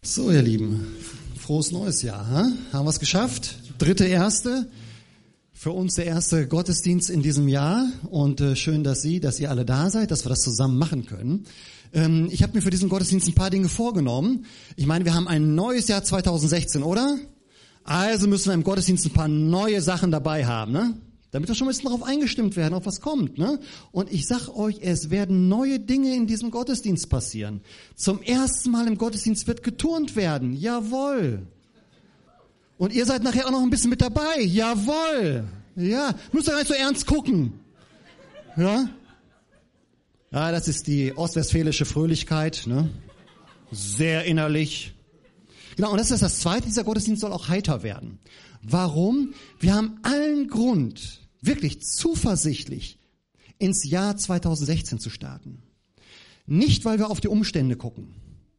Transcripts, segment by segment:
So, ihr Lieben, frohes neues Jahr. Haben wir es geschafft? 3.1. Für uns der erste Gottesdienst in diesem Jahr und schön, dass ihr alle da seid, dass wir das zusammen machen können. Ich habe mir für diesen Gottesdienst ein paar Dinge vorgenommen. Ich meine, wir haben ein neues Jahr 2016, oder? Also müssen wir im Gottesdienst ein paar neue Sachen dabei haben, ne? Damit wir schon ein bisschen darauf eingestimmt werden, auf was kommt, ne? Und ich sag euch, es werden neue Dinge in diesem Gottesdienst passieren. Zum ersten Mal im Gottesdienst wird geturnt werden. Jawohl. Und ihr seid nachher auch noch ein bisschen mit dabei. Jawohl. Ja, müsst ihr gar nicht so ernst gucken. Ja? Ja, das ist die ostwestfälische Fröhlichkeit, ne? Sehr innerlich. Genau, und das ist das Zweite, dieser Gottesdienst soll auch heiter werden. Warum? Wir haben allen Grund, wirklich zuversichtlich ins Jahr 2016 zu starten. Nicht, weil wir auf die Umstände gucken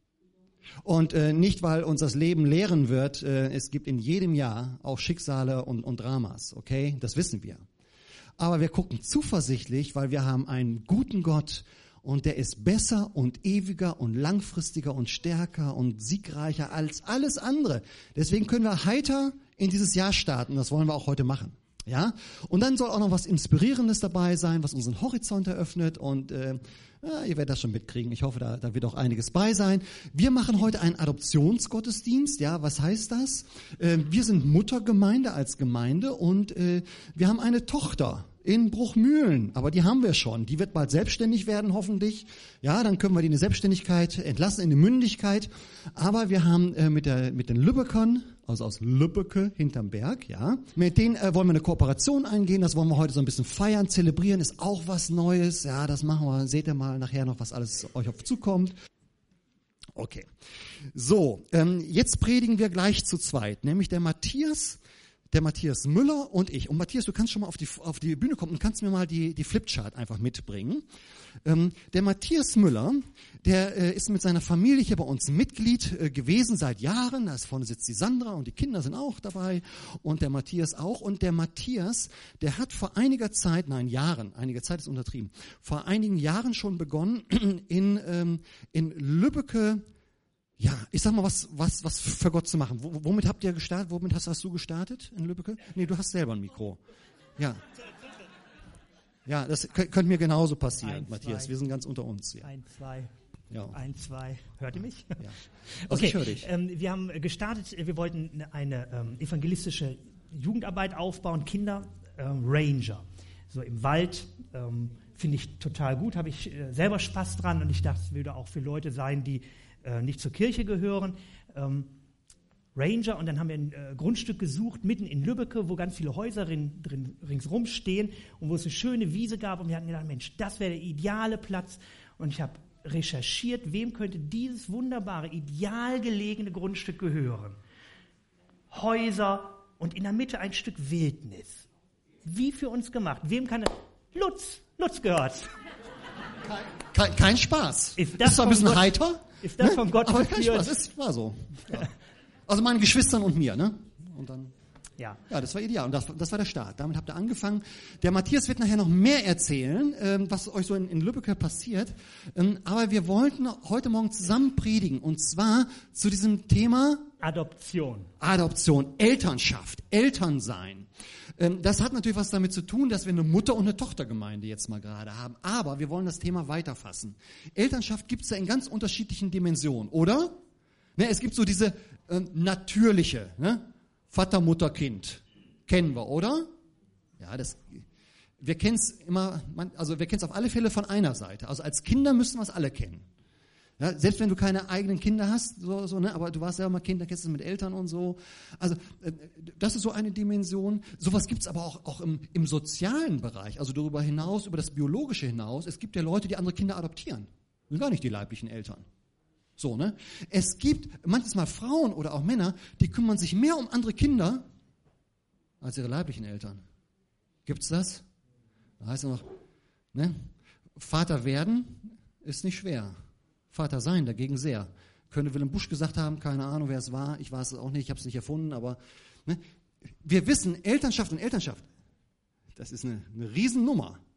und nicht, weil uns das Leben lehren wird. Es gibt in jedem Jahr auch Schicksale und Dramas, okay? Das wissen wir. Aber wir gucken zuversichtlich, weil wir haben einen guten Gott und der ist besser und ewiger und langfristiger und stärker und siegreicher als alles andere. Deswegen können wir heiter in dieses Jahr starten. Das wollen wir auch heute machen. Ja? Und dann soll auch noch was Inspirierendes dabei sein, was unseren Horizont eröffnet. Und ihr werdet das schon mitkriegen. Ich hoffe, da wird auch einiges bei sein. Wir machen heute einen Adoptionsgottesdienst. Ja, was heißt das? Wir sind Muttergemeinde als Gemeinde und wir haben eine Tochter in Bruchmühlen, aber die haben wir schon. Die wird bald selbstständig werden, hoffentlich. Ja, dann können wir die in die Selbstständigkeit entlassen, in die Mündigkeit. Aber wir haben mit den Lübbekern, also aus Lübbecke hinterm Berg, ja, mit denen wollen wir eine Kooperation eingehen. Das wollen wir heute so ein bisschen feiern, zelebrieren. Ist auch was Neues. Ja, das machen wir. Seht ihr mal nachher noch, was alles euch auf zukommt. Okay. So, jetzt predigen wir gleich zu zweit, nämlich der Matthias Müller und ich. Und Matthias, du kannst schon mal auf die Bühne kommen und kannst mir mal die Flipchart einfach mitbringen. Der Matthias Müller, der ist mit seiner Familie hier bei uns Mitglied gewesen seit Jahren. Da vorne sitzt die Sandra und die Kinder sind auch dabei und der Matthias auch. Und der Matthias, der hat vor einiger Zeit ist untertrieben, vor einigen Jahren schon begonnen in Lübbecke. Ja, ich sag mal, was für Gott zu machen. Womit habt ihr gestartet? Womit hast du gestartet in Lübbecke? Nee, du hast selber ein Mikro. Ja. Ja, das könnte mir genauso passieren, Matthias. Wir sind ganz unter uns hier. 1, 2. Ja. 1, 2. Hört ihr mich? Ja. Also okay. Ich höre dich. Wir haben gestartet, wir wollten eine evangelistische Jugendarbeit aufbauen, Kinder Ranger. So im Wald, finde ich total gut, habe ich selber Spaß dran und ich dachte, es würde auch für Leute sein, die nicht zur Kirche gehören, Ranger, und dann haben wir ein Grundstück gesucht, mitten in Lübbecke, wo ganz viele Häuser ringsrum stehen und wo es eine schöne Wiese gab und wir hatten gedacht, Mensch, das wäre der ideale Platz und ich habe recherchiert, wem könnte dieses wunderbare, ideal gelegene Grundstück gehören. Häuser und in der Mitte ein Stück Wildnis. Wie für uns gemacht. Wem kann Lutz gehört. Kein Spaß. Ist das zwar ein bisschen heiter. Ist das von Gott aber kein Spaß, es war so. Ja. Also meinen Geschwistern und mir, ne? Und dann, ja, das war ideal. Und das war der Start. Damit habt ihr angefangen. Der Matthias wird nachher noch mehr erzählen, was euch so in Lübbecke passiert. Aber wir wollten heute Morgen zusammen predigen. Und zwar zu diesem Thema Adoption, Elternschaft, Elternsein. Das hat natürlich was damit zu tun, dass wir eine Mutter- und eine Tochtergemeinde jetzt mal gerade haben. Aber wir wollen das Thema weiterfassen. Elternschaft gibt es ja in ganz unterschiedlichen Dimensionen, oder? Ne, es gibt so diese natürliche, ne? Vater, Mutter, Kind. Kennen wir, oder? Ja, wir kennen es wir kennen es auf alle Fälle von einer Seite. Also als Kinder müssen wir es alle kennen. Ja, selbst wenn du keine eigenen Kinder hast, ne, aber du warst ja mal Kind, da kennst du es mit Eltern und so. Also das ist so eine Dimension. Sowas gibt's aber auch im sozialen Bereich, also darüber hinaus, über das Biologische hinaus. Es gibt ja Leute, die andere Kinder adoptieren. Das sind gar nicht die leiblichen Eltern. So, ne? Es gibt manchmal Frauen oder auch Männer, die kümmern sich mehr um andere Kinder als ihre leiblichen Eltern. Gibt's das? Da heißt ja noch, ne? Vater werden ist nicht schwer. Vater sein dagegen sehr. Könnte Willem Busch gesagt haben, keine Ahnung, wer es war, ich weiß es auch nicht, ich habe es nicht erfunden, aber ne? Wir wissen, Elternschaft und Elternschaft, das ist eine Riesennummer.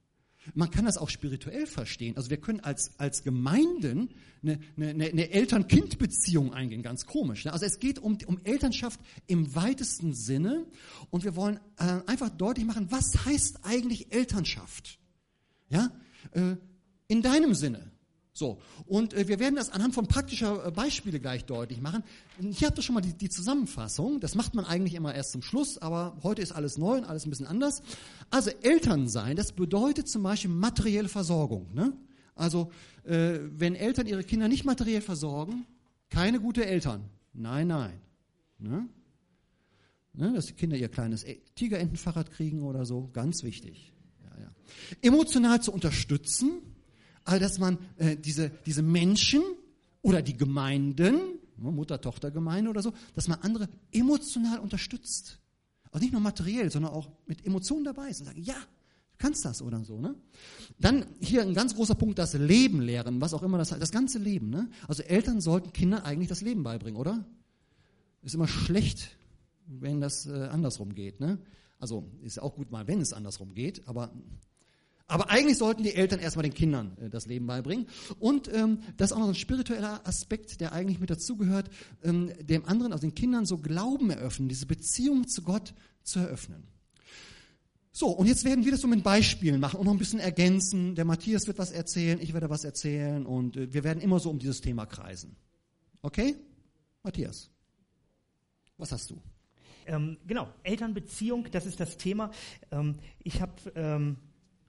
Man kann das auch spirituell verstehen. Also wir können als Gemeinden eine Eltern-Kind-Beziehung eingehen, ganz komisch. Ne? Also es geht um Elternschaft im weitesten Sinne und wir wollen einfach deutlich machen, was heißt eigentlich Elternschaft? Ja, in deinem Sinne. So, und wir werden das anhand von praktischer Beispiele gleich deutlich machen. Hier habt ihr schon mal die Zusammenfassung. Das macht man eigentlich immer erst zum Schluss, aber heute ist alles neu und alles ein bisschen anders. Also Eltern sein, das bedeutet zum Beispiel materielle Versorgung. Ne? Also wenn Eltern ihre Kinder nicht materiell versorgen, keine gute Eltern. Nein. Ne? Ne? Dass die Kinder ihr kleines Tigerentenfahrrad kriegen oder so, ganz wichtig. Ja. Emotional zu unterstützen. Also dass man diese Menschen oder die Gemeinden, Mutter-Tochter-Gemeinde oder so, dass man andere emotional unterstützt. Also nicht nur materiell, sondern auch mit Emotionen dabei ist und sagen, ja, du kannst das oder so. Ne? Dann hier ein ganz großer Punkt, das Leben lehren, was auch immer das ganze Leben. Ne? Also Eltern sollten Kindern eigentlich das Leben beibringen, oder? Ist immer schlecht, wenn das andersrum geht. Ne? Also ist auch gut mal, wenn es andersrum geht, aber eigentlich sollten die Eltern erstmal den Kindern das Leben beibringen. Und das ist auch noch ein spiritueller Aspekt, der eigentlich mit dazugehört, dem anderen, also den Kindern so Glauben eröffnen, diese Beziehung zu Gott zu eröffnen. So, und jetzt werden wir das so mit Beispielen machen und noch ein bisschen ergänzen. Der Matthias wird was erzählen, ich werde was erzählen und wir werden immer so um dieses Thema kreisen. Okay? Matthias, was hast du? Genau, Elternbeziehung, das ist das Thema. Ich habe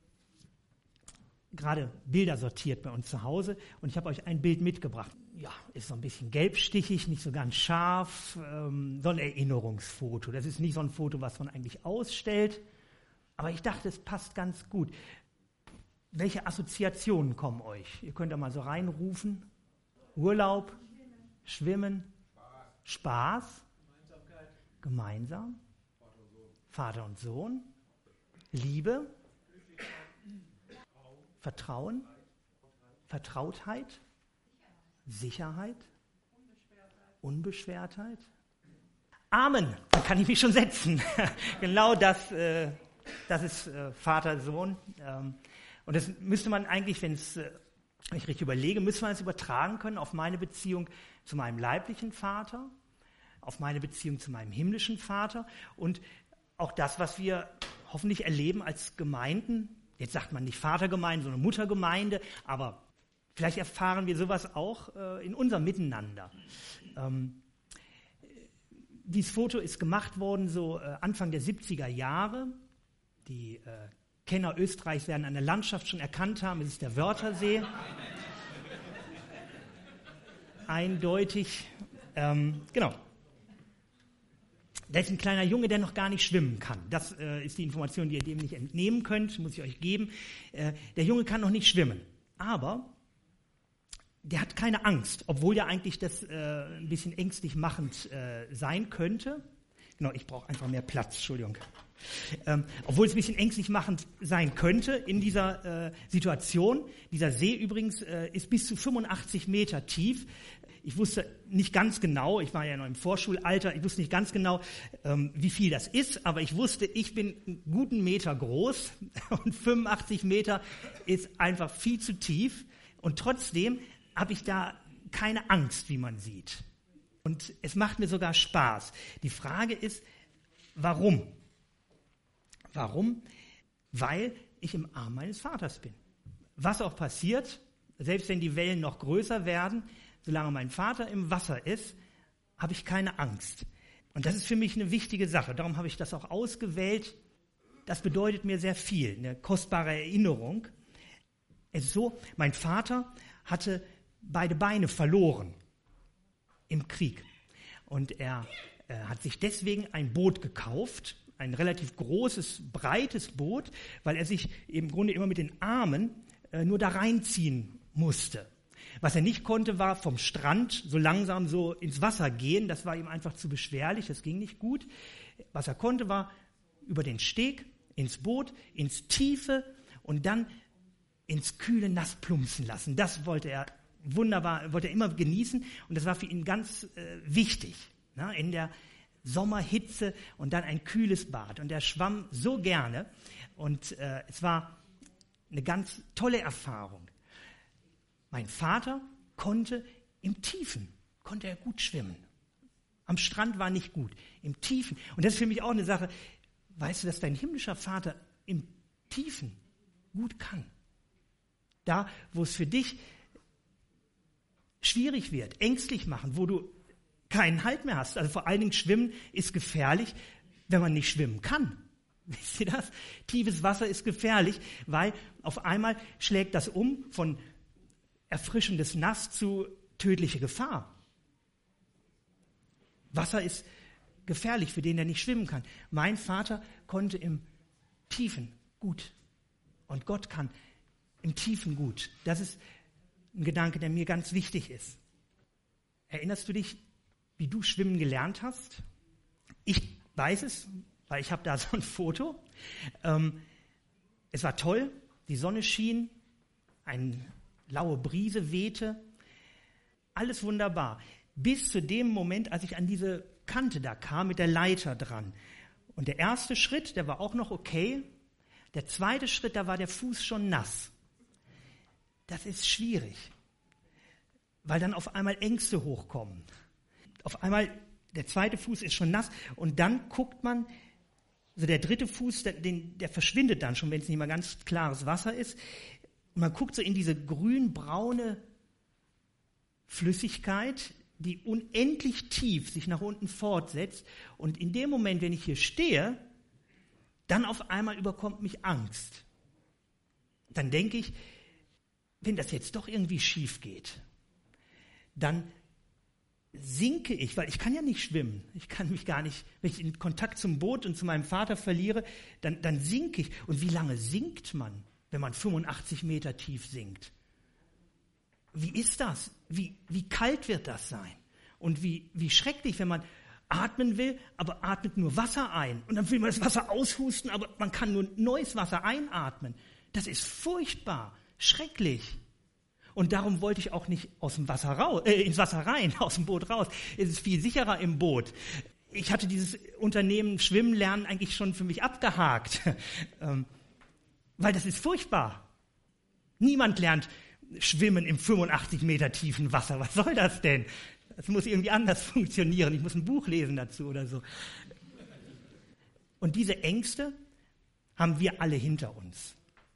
gerade Bilder sortiert bei uns zu Hause und ich habe euch ein Bild mitgebracht. Ja, ist so ein bisschen gelbstichig, nicht so ganz scharf, so ein Erinnerungsfoto. Das ist nicht so ein Foto, was man eigentlich ausstellt, aber ich dachte, es passt ganz gut. Welche Assoziationen kommen euch? Ihr könnt da mal so reinrufen. Urlaub, Schwimmen, Spaß, gemeinsam, Vater und Sohn, Liebe, Vertrauen, Vertrautheit, Sicherheit, Unbeschwertheit. Amen, da kann ich mich schon setzen. Genau das ist Vater, Sohn. Und das müsste man eigentlich, wenn ich richtig überlege, müsste man es übertragen können auf meine Beziehung zu meinem leiblichen Vater, auf meine Beziehung zu meinem himmlischen Vater und auch das, was wir hoffentlich erleben als Gemeinden. Jetzt sagt man nicht Vatergemeinde, sondern Muttergemeinde, aber vielleicht erfahren wir sowas auch in unserem Miteinander. Dieses Foto ist gemacht worden so Anfang der 70er Jahre. Die Kenner Österreichs werden an der Landschaft schon erkannt haben, es ist der Wörthersee. Eindeutig, genau. Da ist ein kleiner Junge, der noch gar nicht schwimmen kann. Das ist die Information, die ihr dem nicht entnehmen könnt, muss ich euch geben. Der Junge kann noch nicht schwimmen, aber der hat keine Angst, obwohl ja eigentlich das ein bisschen ängstlich machend sein könnte. Genau, ich brauche einfach mehr Platz, Entschuldigung. Obwohl es ein bisschen ängstlich machend sein könnte in dieser Situation. Dieser See übrigens ist bis zu 85 Meter tief. Ich wusste nicht ganz genau, ich war ja noch im Vorschulalter, ich wusste nicht ganz genau, wie viel das ist, aber ich wusste, ich bin einen guten Meter groß und 85 Meter ist einfach viel zu tief und trotzdem habe ich da keine Angst, wie man sieht. Und es macht mir sogar Spaß. Die Frage ist, warum? Warum? Weil ich im Arm meines Vaters bin. Was auch passiert, selbst wenn die Wellen noch größer werden, solange mein Vater im Wasser ist, habe ich keine Angst. Und das ist für mich eine wichtige Sache. Darum habe ich das auch ausgewählt. Das bedeutet mir sehr viel, eine kostbare Erinnerung. Es ist so, mein Vater hatte beide Beine verloren im Krieg. Und er hat sich deswegen ein Boot gekauft, ein relativ großes, breites Boot, weil er sich im Grunde immer mit den Armen nur da reinziehen musste. Was er nicht konnte, war vom Strand so langsam so ins Wasser gehen. Das war ihm einfach zu beschwerlich, das ging nicht gut. Was er konnte, war über den Steg, ins Boot, ins Tiefe und dann ins kühle Nass plumpsen lassen. Das wollte er wunderbar, wollte er immer genießen und das war für ihn ganz wichtig. Na, in der Sommerhitze und dann ein kühles Bad. Und er schwamm so gerne und es war eine ganz tolle Erfahrung. Mein Vater konnte im Tiefen, konnte er gut schwimmen. Am Strand war nicht gut, im Tiefen. Und das ist für mich auch eine Sache, weißt du, dass dein himmlischer Vater im Tiefen gut kann. Da, wo es für dich schwierig wird, ängstlich machen, wo du keinen Halt mehr hast. Also vor allen Dingen Schwimmen ist gefährlich, wenn man nicht schwimmen kann. Wisst ihr das? Tiefes Wasser ist gefährlich, weil auf einmal schlägt das um von erfrischendes Nass zu tödliche Gefahr. Wasser ist gefährlich für den, der nicht schwimmen kann. Mein Vater konnte im Tiefen gut und Gott kann im Tiefen gut. Das ist ein Gedanke, der mir ganz wichtig ist. Erinnerst du dich, wie du schwimmen gelernt hast? Ich weiß es, weil ich habe da so ein Foto. Es war toll, die Sonne schien, eine laue Brise wehte, alles wunderbar. Bis zu dem Moment, als ich an diese Kante da kam mit der Leiter dran. Und der erste Schritt, der war auch noch okay. Der zweite Schritt, da war der Fuß schon nass. Das ist schwierig, weil dann auf einmal Ängste hochkommen. Auf einmal, der zweite Fuß ist schon nass und dann guckt man, also der dritte Fuß, der verschwindet dann schon, wenn es nicht mal ganz klares Wasser ist. Und man guckt so in diese grün-braune Flüssigkeit, die unendlich tief sich nach unten fortsetzt. Und in dem Moment, wenn ich hier stehe, dann auf einmal überkommt mich Angst. Dann denke ich, wenn das jetzt doch irgendwie schief geht, dann sinke ich, weil ich kann ja nicht schwimmen. Ich kann mich gar nicht, wenn ich den Kontakt zum Boot und zu meinem Vater verliere, dann sinke ich. Und wie lange sinkt man, wenn man 85 Meter tief sinkt? Wie ist das? Wie kalt wird das sein? Und wie schrecklich, wenn man atmen will, aber atmet nur Wasser ein. Und dann will man das Wasser aushusten, aber man kann nur neues Wasser einatmen. Das ist furchtbar, schrecklich. Und darum wollte ich auch nicht aus dem Wasser raus, ins Wasser rein, aus dem Boot raus. Es ist viel sicherer im Boot. Ich hatte dieses Unternehmen Schwimmen lernen eigentlich schon für mich abgehakt, weil das ist furchtbar. Niemand lernt Schwimmen im 85 Meter tiefen Wasser. Was soll das denn? Das muss irgendwie anders funktionieren. Ich muss ein Buch lesen dazu oder so. Und diese Ängste haben wir alle hinter uns.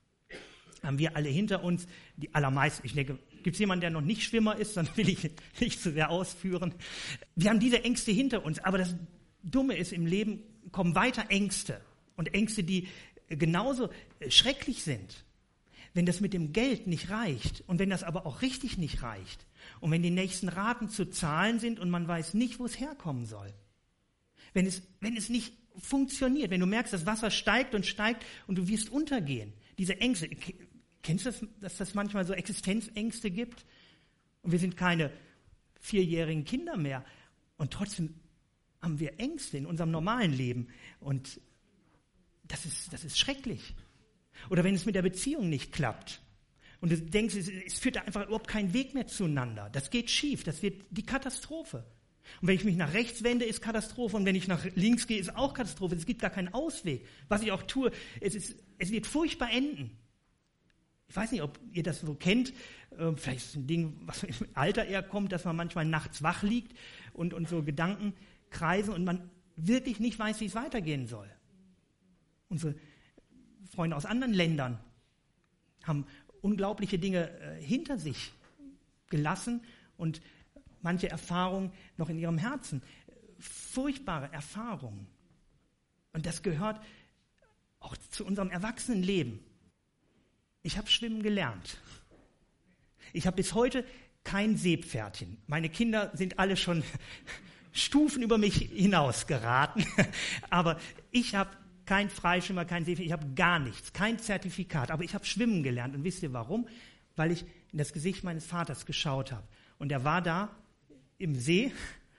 Die allermeisten. Ich denke, gibt es jemanden, der noch nicht Schwimmer ist, dann will ich nicht zu sehr ausführen. Wir haben diese Ängste hinter uns, aber das Dumme ist, im Leben kommen weiter Ängste. Und Ängste, die genauso schrecklich sind. Wenn das mit dem Geld nicht reicht und wenn das aber auch richtig nicht reicht und wenn die nächsten Raten zu zahlen sind und man weiß nicht, wo es herkommen soll. Wenn es nicht funktioniert, wenn du merkst, das Wasser steigt und du wirst untergehen. Diese Ängste, kennst du das, dass das manchmal so Existenzängste gibt? Und wir sind keine 4-jährigen Kinder mehr. Und trotzdem haben wir Ängste in unserem normalen Leben. Und das ist schrecklich. Oder wenn es mit der Beziehung nicht klappt. Und du denkst, es führt da einfach überhaupt keinen Weg mehr zueinander. Das geht schief, das wird die Katastrophe. Und wenn ich mich nach rechts wende, ist Katastrophe. Und wenn ich nach links gehe, ist auch Katastrophe. Es gibt gar keinen Ausweg. Was ich auch tue, es wird furchtbar enden. Ich weiß nicht, ob ihr das so kennt. Vielleicht ist es ein Ding, was im Alter eher kommt, dass man manchmal nachts wach liegt und so Gedanken kreisen und man wirklich nicht weiß, wie es weitergehen soll. Unsere Freunde aus anderen Ländern haben unglaubliche Dinge hinter sich gelassen und manche Erfahrungen noch in ihrem Herzen. Furchtbare Erfahrungen. Und das gehört auch zu unserem Erwachsenenleben. Ich habe schwimmen gelernt. Ich habe bis heute kein Seepferdchen. Meine Kinder sind alle schon Stufen über mich hinaus geraten. Aber ich habe kein Freischwimmer, kein Seepferdchen, ich habe gar nichts, kein Zertifikat. Aber ich habe schwimmen gelernt. Und wisst ihr warum? Weil ich in das Gesicht meines Vaters geschaut habe. Und er war da im See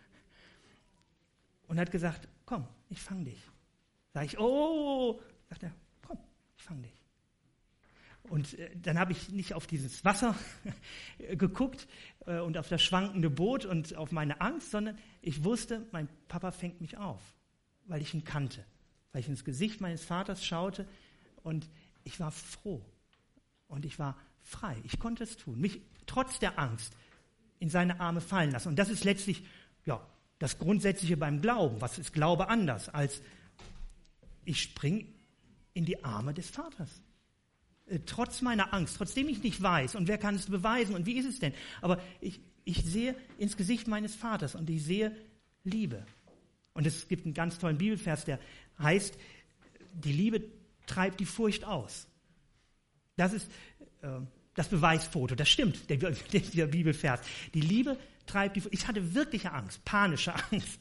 und hat gesagt, komm, ich fang dich. Sag ich, oh, sagt er, komm, ich fang dich. Und dann habe ich nicht auf dieses Wasser geguckt und auf das schwankende Boot und auf meine Angst, sondern ich wusste, mein Papa fängt mich auf, weil ich ihn kannte, weil ich ins Gesicht meines Vaters schaute und ich war froh. Und ich war frei. Ich konnte es tun. Mich trotz der Angst in seine Arme fallen lassen. Und das ist letztlich das Grundsätzliche beim Glauben. Was ist Glaube anders als ich springe in die Arme des Vaters? Trotz meiner Angst, trotzdem ich nicht weiß und wer kann es beweisen und wie ist es denn? Aber ich sehe ins Gesicht meines Vaters und ich sehe Liebe. Und es gibt einen ganz tollen Bibelvers, der heißt, die Liebe treibt die Furcht aus. Das ist das Beweisfoto, das stimmt, der Bibelvers. Die Liebe treibt die Furcht. Ich hatte wirkliche Angst, panische Angst.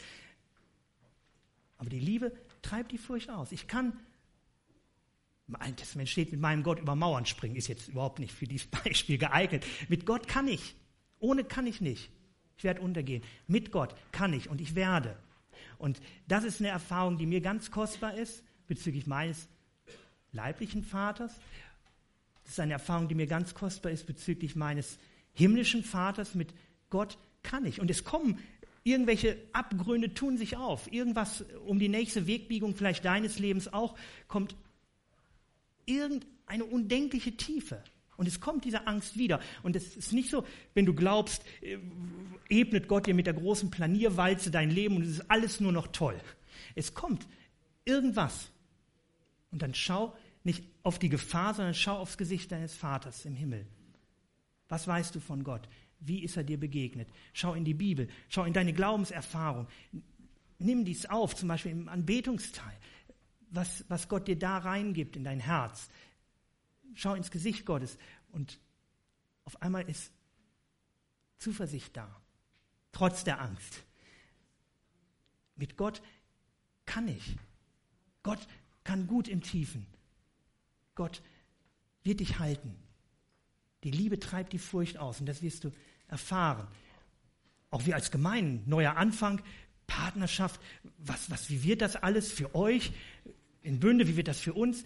Aber die Liebe treibt die Furcht aus. Ich kann, im Alten Testament steht, mit meinem Gott über Mauern springen, ist jetzt überhaupt nicht für dieses Beispiel geeignet. Mit Gott kann ich, ohne kann ich nicht. Ich werde untergehen. Mit Gott kann ich und ich werde. Und das ist eine Erfahrung, die mir ganz kostbar ist, bezüglich meines leiblichen Vaters. Das ist eine Erfahrung, die mir ganz kostbar ist, bezüglich meines himmlischen Vaters. Mit Gott kann ich. Und es kommen irgendwelche Abgründe, tun sich auf. Irgendwas um die nächste Wegbiegung, vielleicht deines Lebens auch, kommt irgendeine undenkliche Tiefe. Und es kommt diese Angst wieder. Und es ist nicht so, wenn du glaubst, ebnet Gott dir mit der großen Planierwalze dein Leben und es ist alles nur noch toll. Es kommt irgendwas. Und dann schau nicht auf die Gefahr, sondern schau aufs Gesicht deines Vaters im Himmel. Was weißt du von Gott? Wie ist er dir begegnet? Schau in die Bibel, schau in deine Glaubenserfahrung. Nimm dies auf, zum Beispiel im Anbetungsteil, was Gott dir da reingibt in dein Herz. Schau ins Gesicht Gottes und auf einmal ist Zuversicht da, trotz der Angst. Mit Gott kann ich. Gott kann gut im Tiefen. Gott wird dich halten. Die Liebe treibt die Furcht aus und das wirst du erfahren. Auch wir als Gemeinde, neuer Anfang, Partnerschaft, wie wird das alles für euch in Bünde, wie wird das für uns?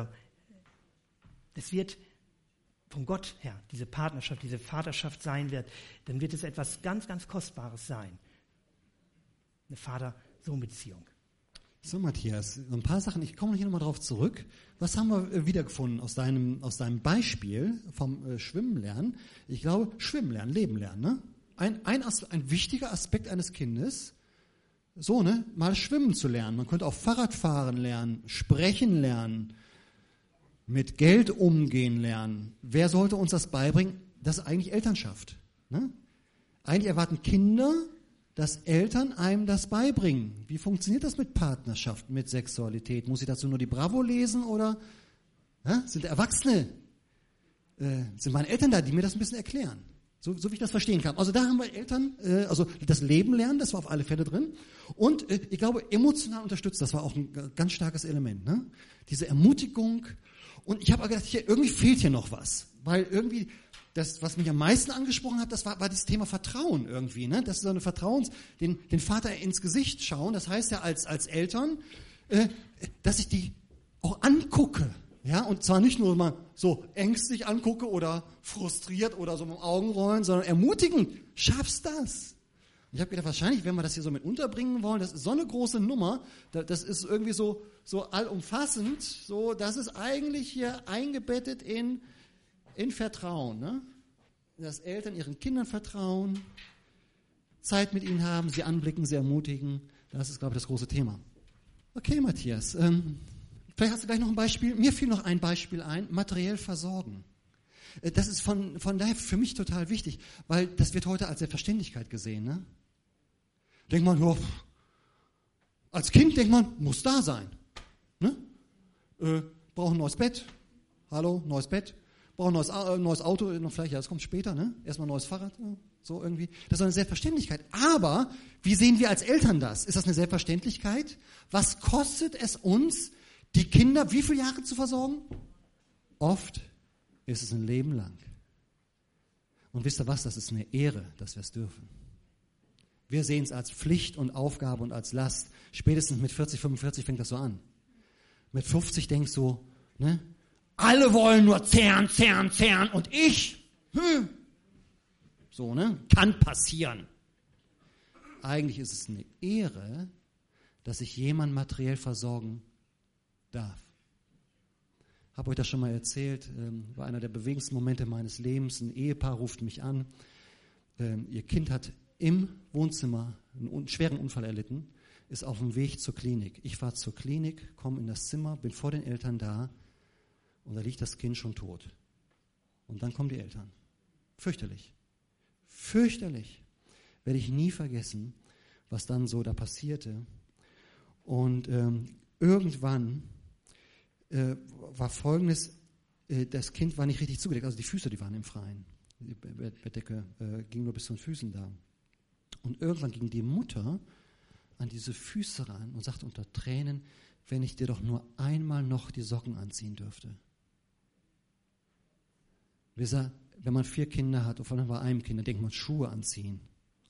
Es wird von Gott her diese Partnerschaft, diese Vaterschaft sein wird, dann wird es etwas ganz, ganz Kostbares sein. Eine Vater-Sohn-Beziehung. So, Matthias, so ein paar Sachen, ich komme hier nochmal drauf zurück. Was haben wir wiedergefunden aus deinem Beispiel vom Schwimmen lernen? Ich glaube, Schwimmen lernen, Leben lernen. Ne? Ein wichtiger Aspekt eines Kindes, so, ne, mal schwimmen zu lernen. Man könnte auch Fahrradfahren lernen, sprechen lernen, mit Geld umgehen lernen. Wer sollte uns das beibringen? Das ist eigentlich Elternschaft. Ne? Eigentlich erwarten Kinder, dass Eltern einem das beibringen. Wie funktioniert das mit Partnerschaft, mit Sexualität? Muss ich dazu nur die Bravo lesen oder sind Erwachsene, sind meine Eltern da, die mir das ein bisschen erklären? So wie ich das verstehen kann. Also da haben wir Eltern, also das Leben lernen, das war auf alle Fälle drin. Und ich glaube, emotional unterstützt, das war auch ein ganz starkes Element. Ne? Diese Ermutigung. Und ich habe gedacht, irgendwie fehlt hier noch was. Weil irgendwie das, was mich am meisten angesprochen hat, das war das Thema Vertrauen irgendwie. Ne? Das ist so eine den Vater ins Gesicht schauen. Das heißt ja als Eltern, dass ich die auch angucke. Ja, und zwar nicht nur mal so ängstlich angucke oder frustriert oder so mit den Augen rollen, sondern ermutigend. Schaffst das? Und ich habe gedacht, wahrscheinlich, wenn wir das hier so mit unterbringen wollen, das ist so eine große Nummer, das ist irgendwie so allumfassend, so, das ist eigentlich hier eingebettet in Vertrauen, ne? Dass Eltern ihren Kindern vertrauen, Zeit mit ihnen haben, sie anblicken, sie ermutigen. Das ist, glaube ich, das große Thema. Okay, Matthias, vielleicht hast du gleich noch ein Beispiel. Mir fiel noch ein Beispiel ein, materiell versorgen. Das ist von daher für mich total wichtig, weil das wird heute als Selbstverständlichkeit gesehen. Ne? Denkt man, ja, als Kind denkt man, muss da sein. Ne? Braucht ein neues Bett. Hallo, neues Bett. Braucht ein neues Auto, noch vielleicht, ja, das kommt später. Ne? Erstmal ein neues Fahrrad, so irgendwie. Das ist eine Selbstverständlichkeit. Aber wie sehen wir als Eltern das? Ist das eine Selbstverständlichkeit? Was kostet es uns, die Kinder wie viele Jahre zu versorgen? Oft ist es ein Leben lang. Und wisst ihr was? Das ist eine Ehre, dass wir es dürfen. Wir sehen es als Pflicht und Aufgabe und als Last. Spätestens mit 40, 45 fängt das so an. Mit 50 denkst du, ne? Alle wollen nur zehren und ich, so, ne? Kann passieren. Eigentlich ist es eine Ehre, dass ich jemanden materiell versorgen darf. habe euch das schon mal erzählt, war einer der bewegendsten Momente meines Lebens. Ein Ehepaar ruft mich an. Ihr Kind hat im Wohnzimmer einen schweren Unfall erlitten, ist auf dem Weg zur Klinik. Ich fahre zur Klinik, komme in das Zimmer, bin vor den Eltern da und da liegt das Kind schon tot. Und dann kommen die Eltern. Fürchterlich. Fürchterlich. Werde ich nie vergessen, was dann so da passierte. Und irgendwann war Folgendes, das Kind war nicht richtig zugedeckt, also die Füße, die waren im Freien. Die Bettdecke ging nur bis zu den Füßen da. Und irgendwann ging die Mutter an diese Füße ran und sagte unter Tränen, wenn ich dir doch nur einmal noch die Socken anziehen dürfte. Wenn man 4 Kinder hat, und vor allem bei einem Kind, dann denkt man Schuhe anziehen.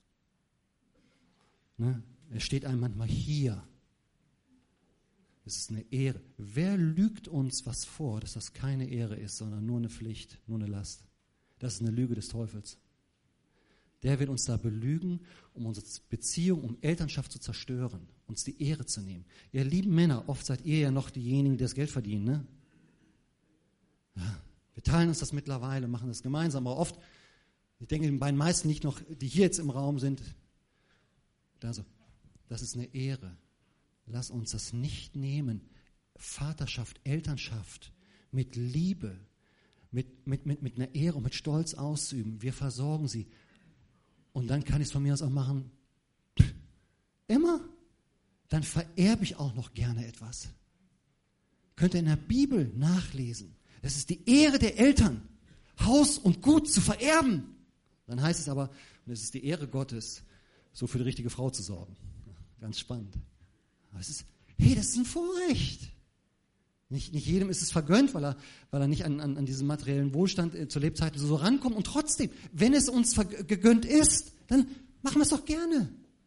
Ne? Es steht einem manchmal hier. Es ist eine Ehre. Wer lügt uns was vor, dass das keine Ehre ist, sondern nur eine Pflicht, nur eine Last? Das ist eine Lüge des Teufels. Der will uns da belügen, um unsere Beziehung, um Elternschaft zu zerstören, uns die Ehre zu nehmen. Ihr lieben Männer, oft seid ihr ja noch diejenigen, die das Geld verdienen. Ne? Ja, wir teilen uns das mittlerweile, machen das gemeinsam, aber oft, ich denke, bei den meisten nicht noch, die hier jetzt im Raum sind, also, das ist eine Ehre. Lass uns das nicht nehmen. Vaterschaft, Elternschaft mit Liebe, mit einer Ehre und mit Stolz auszuüben. Wir versorgen sie. Und dann kann ich es von mir aus auch machen. Immer. Dann vererbe ich auch noch gerne etwas. Könnt ihr in der Bibel nachlesen. Das ist die Ehre der Eltern, Haus und Gut zu vererben. Dann heißt es aber, und es ist die Ehre Gottes, so für die richtige Frau zu sorgen. Ganz spannend. Aber das ist ein Vorrecht. Nicht jedem ist es vergönnt, weil er nicht an diesen materiellen Wohlstand zu Lebzeiten so rankommt. Und trotzdem, wenn es uns gegönnt ist, dann machen wir es doch gerne.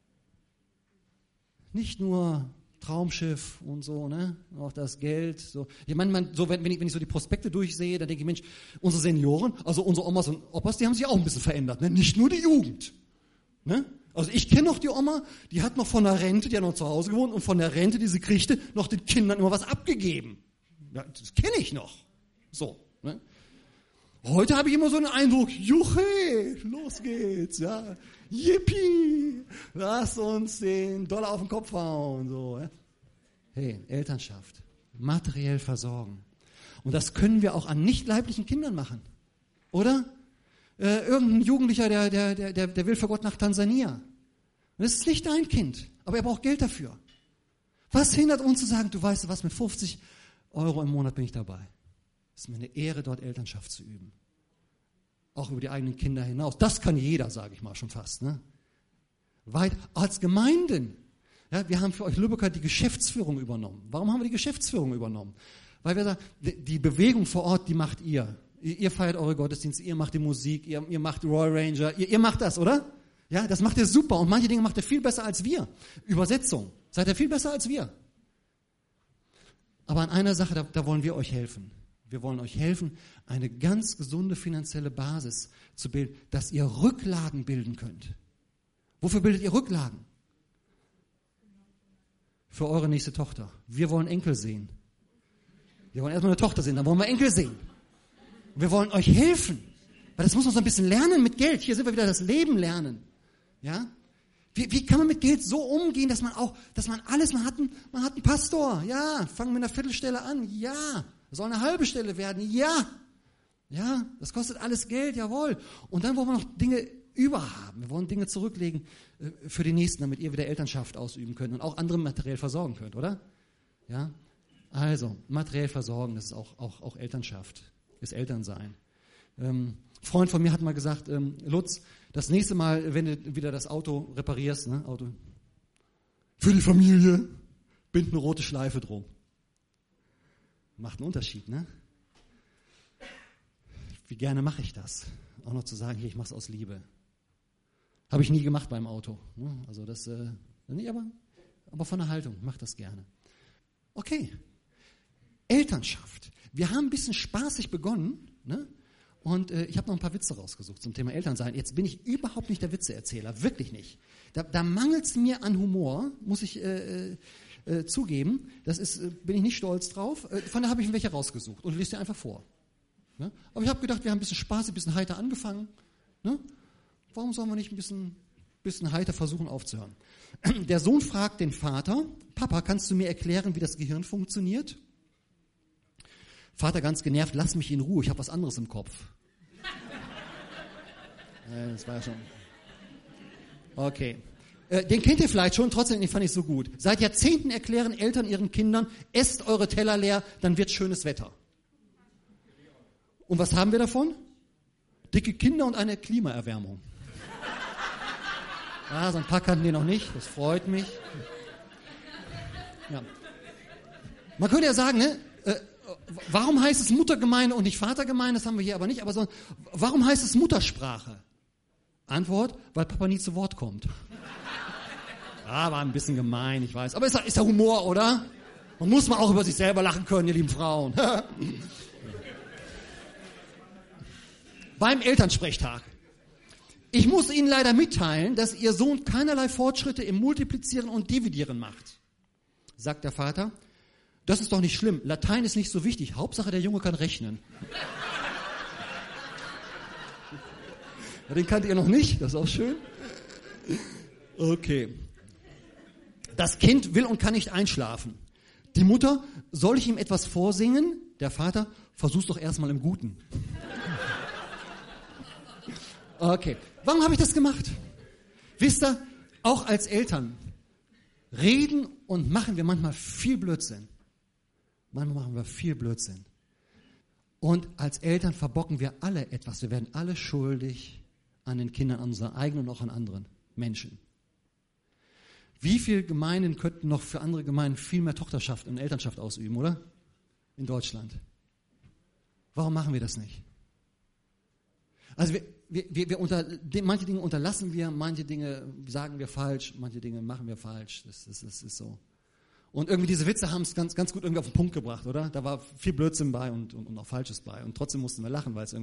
Nicht nur Traumschiff und so, ne? Auch das Geld. So. Ich meine, so, wenn ich so die Prospekte durchsehe, dann denke ich, Mensch, unsere Senioren, also unsere Omas und Opas, die haben sich auch ein bisschen verändert. Ne? Nicht nur die Jugend. Ne? Also ich kenne noch die Oma, die hat noch von der Rente, die hat noch zu Hause gewohnt und von der Rente, die sie kriegte, noch den Kindern immer was abgegeben. Ja, das kenne ich noch. So. Ne? Heute habe ich immer so einen Eindruck, juche, los geht's, ja, yippie, lass uns den Dollar auf den Kopf hauen. So. Ja? Hey, Elternschaft, materiell versorgen. Und das können wir auch an nicht leiblichen Kindern machen, oder? Irgendein Jugendlicher, der will für Gott nach Tansania. Und das ist nicht dein Kind, aber er braucht Geld dafür. Was hindert uns zu sagen, du weißt was, mit 50 € im Monat bin ich dabei. Es ist mir eine Ehre, dort Elternschaft zu üben. Auch über die eigenen Kinder hinaus. Das kann jeder, sage ich mal schon fast. Ne? Weit als Gemeinden. Ja, wir haben für euch Lübecker die Geschäftsführung übernommen. Warum haben wir die Geschäftsführung übernommen? Weil wir sagen, die Bewegung vor Ort, die macht ihr. Ihr feiert eure Gottesdienste, ihr macht die Musik, ihr macht Royal Ranger, ihr macht das, oder? Ja, das macht ihr super und manche Dinge macht ihr viel besser als wir. Übersetzung, seid ihr viel besser als wir. Aber an einer Sache, da wollen wir euch helfen. Wir wollen euch helfen, eine ganz gesunde finanzielle Basis zu bilden, dass ihr Rücklagen bilden könnt. Wofür bildet ihr Rücklagen? Für eure nächste Tochter. Wir wollen Enkel sehen. Wir wollen erstmal eine Tochter sehen, dann wollen wir Enkel sehen. Wir wollen euch helfen, weil das muss man so ein bisschen lernen mit Geld. Hier sind wir wieder das Leben lernen. Ja? Wie kann man mit Geld so umgehen, dass man alles, man hat einen Pastor, ja, fangen mit einer Viertelstelle an, ja, soll eine halbe Stelle werden, ja, das kostet alles Geld, jawohl. Und dann wollen wir noch Dinge überhaben, wir wollen Dinge zurücklegen für die Nächsten, damit ihr wieder Elternschaft ausüben könnt und auch andere materiell versorgen könnt, oder? Ja, also materiell versorgen, das ist auch Elternschaft. Ist Elternsein. Ein Freund von mir hat mal gesagt, Lutz, das nächste Mal, wenn du wieder das Auto reparierst, ne, Auto, für die Familie, bind eine rote Schleife drum. Macht einen Unterschied, ne? Wie gerne mache ich das? Auch noch zu sagen, hier, ich mache es aus Liebe. Habe ich nie gemacht beim Auto. Ne? Also das, nee, aber von der Haltung, mach das gerne. Okay. Elternschaft. Wir haben ein bisschen spaßig begonnen, ne? Und ich habe noch ein paar Witze rausgesucht zum Thema Elternsein. Jetzt bin ich überhaupt nicht der Witzeerzähler, wirklich nicht. Da mangelt es mir an Humor, muss ich zugeben, bin ich nicht stolz drauf. Von daher habe ich mir welche rausgesucht und lese dir einfach vor. Ne? Aber ich habe gedacht, wir haben ein bisschen Spaß, ein bisschen heiter angefangen. Ne? Warum sollen wir nicht ein bisschen heiter versuchen aufzuhören? Der Sohn fragt den Vater, Papa, kannst du mir erklären, wie das Gehirn funktioniert? Vater ganz genervt, lass mich in Ruhe, ich habe was anderes im Kopf. Das war ja schon... Okay. Den kennt ihr vielleicht schon, trotzdem den fand ich so gut. Seit Jahrzehnten erklären Eltern ihren Kindern, esst eure Teller leer, dann wird schönes Wetter. Und was haben wir davon? Dicke Kinder und eine Klimaerwärmung. Ja, so ein paar kannten die noch nicht, das freut mich. Ja. Man könnte ja sagen, ne, warum heißt es Muttergemeinde und nicht Vatergemeinde, das haben wir hier aber nicht, aber so, warum heißt es Muttersprache? Antwort, weil Papa nie zu Wort kommt. Ah, war ein bisschen gemein, ich weiß. Aber ist der Humor, oder? Man muss mal auch über sich selber lachen können, ihr lieben Frauen. Beim Elternsprechtag. Ich muss Ihnen leider mitteilen, dass Ihr Sohn keinerlei Fortschritte im Multiplizieren und Dividieren macht. Sagt der Vater, das ist doch nicht schlimm. Latein ist nicht so wichtig. Hauptsache, der Junge kann rechnen. Den kanntet ihr noch nicht, das ist auch schön. Okay. Das Kind will und kann nicht einschlafen. Die Mutter, soll ich ihm etwas vorsingen? Der Vater, versuch's doch erstmal im Guten. Okay. Warum habe ich das gemacht? Wisst ihr, auch als Eltern reden und machen wir manchmal viel Blödsinn. Manchmal machen wir viel Blödsinn. Und als Eltern verbocken wir alle etwas. Wir werden alle schuldig an den Kindern, an unseren eigenen und auch an anderen Menschen. Wie viele Gemeinden könnten noch für andere Gemeinden viel mehr Tochterschaft und Elternschaft ausüben, oder? In Deutschland. Warum machen wir das nicht? Also manche Dinge unterlassen wir, manche Dinge sagen wir falsch, manche Dinge machen wir falsch. Das ist so. Und irgendwie diese Witze haben es ganz gut irgendwie auf den Punkt gebracht, oder? Da war viel Blödsinn bei und auch Falsches bei. Und trotzdem mussten wir lachen, weil